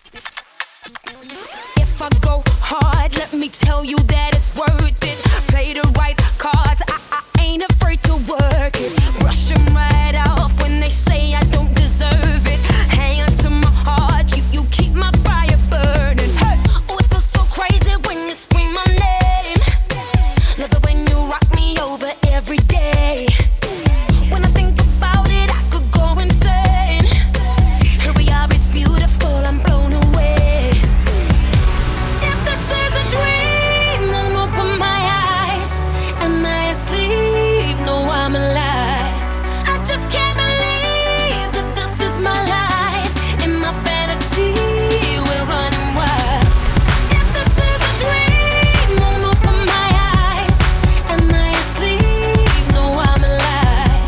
If I go hard, let me tell you that it's worth it. Play the right